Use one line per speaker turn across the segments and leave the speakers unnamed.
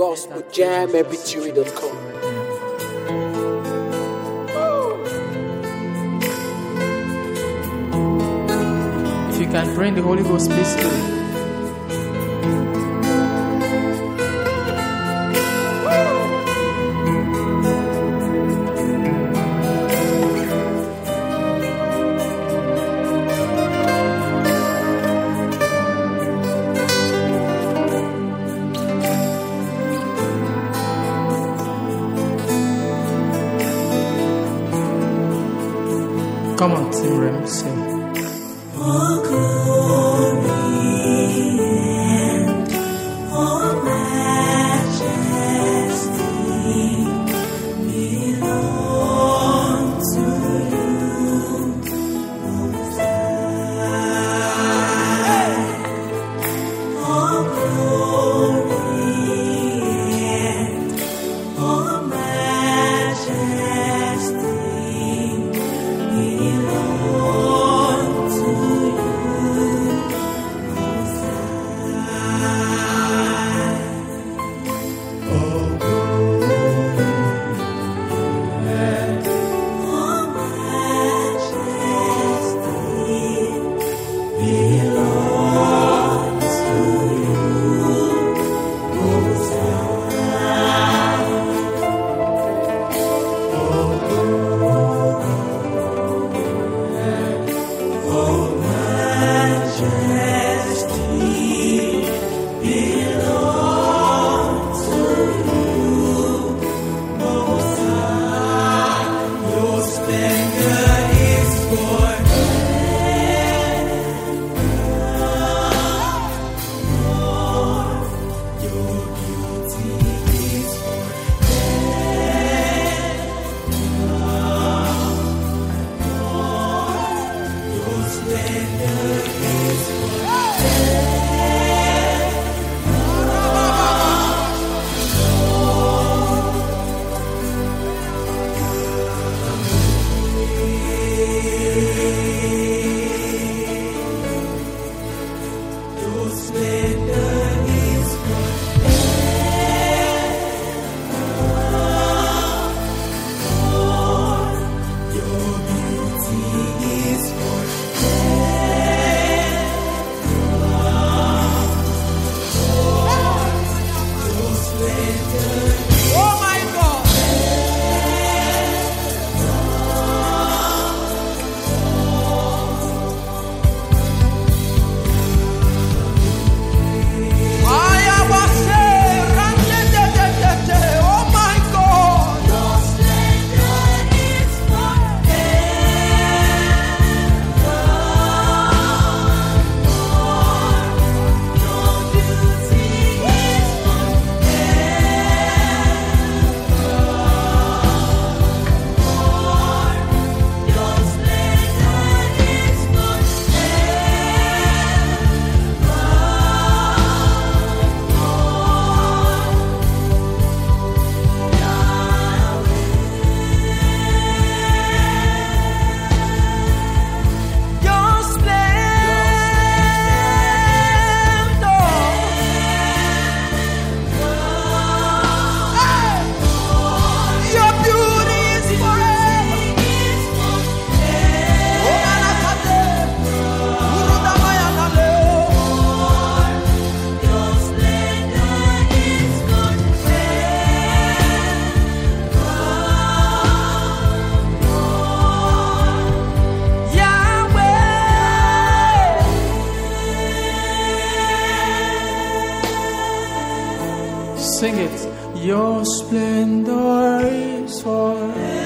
gospeljammpg.com.
If you can pray in the Holy Ghost, please do. Come on, Tim Rem, sing.
All glory and all majesty belong to you, Most High. All glory and all majesty belong to you, Most High. All glory and all majesty belong to you, Most High. All glory. All majesty belongs to you, Most High. Your splendor is forevermore. Your beauty is forevermore. Your splendor is Your splendor is forevermore. Your beauty is Your splendor. Oh my God! Oh my God! Your splendor is Your beauty is Your splendor is Your splendor. Your beauty is forever. Your splendor is Yahweh.
Sing it. Your splendor is forever.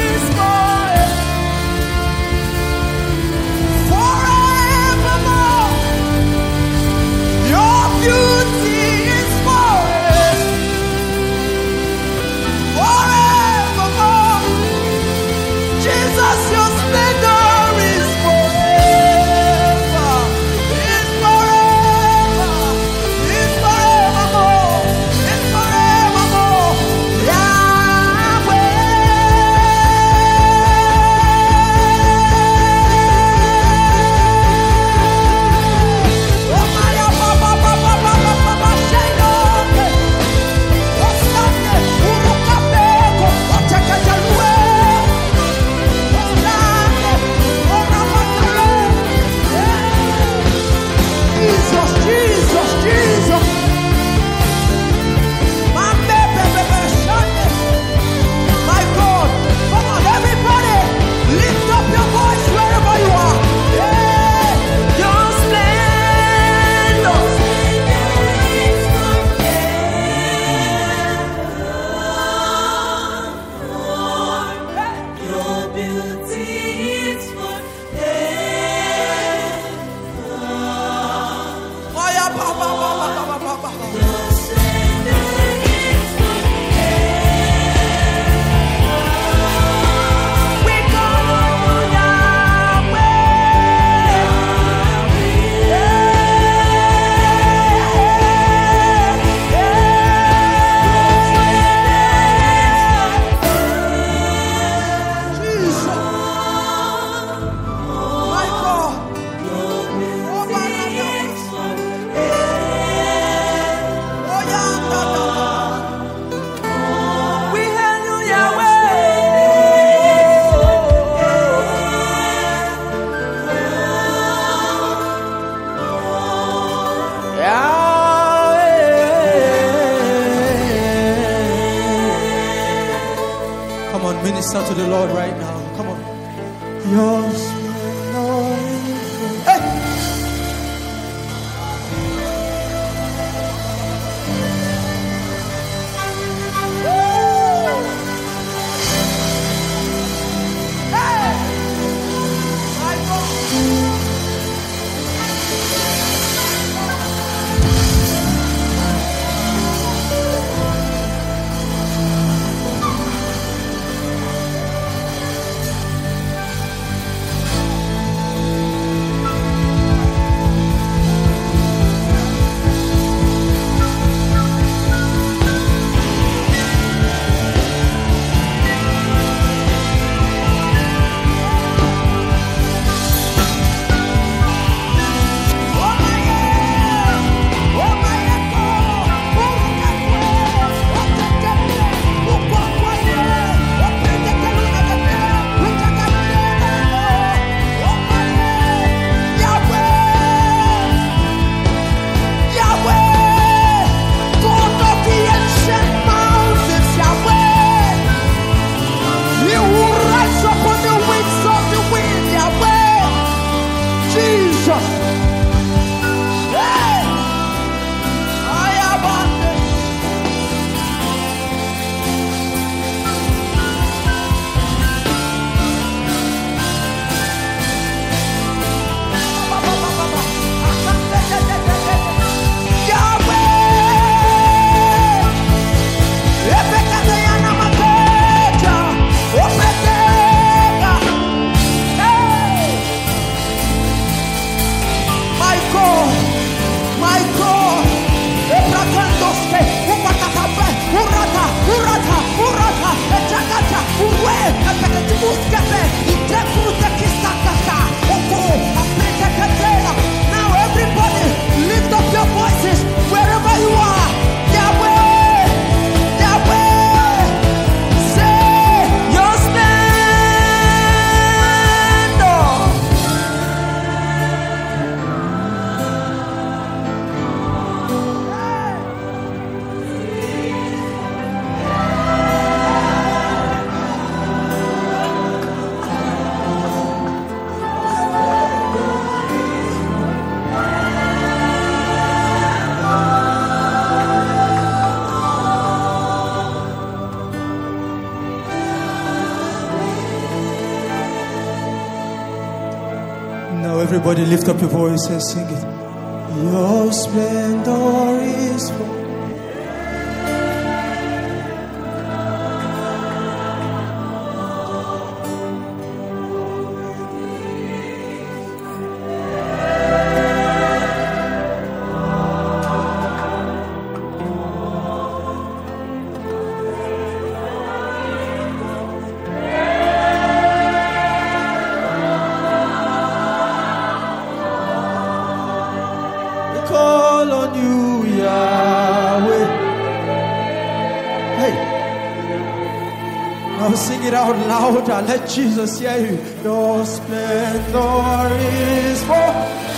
Forevermore.
minister to the Lord right now. Come on.
Your splendor is hey. Now everybody lift up your voices wherever you are. Yahweh, Yahweh, say your
Now everybody lift up your voice and sing it. Your splendor is full. Call on you, Yahweh. Hey, now sing it out louder. Let Jesus hear you. Your splendor is for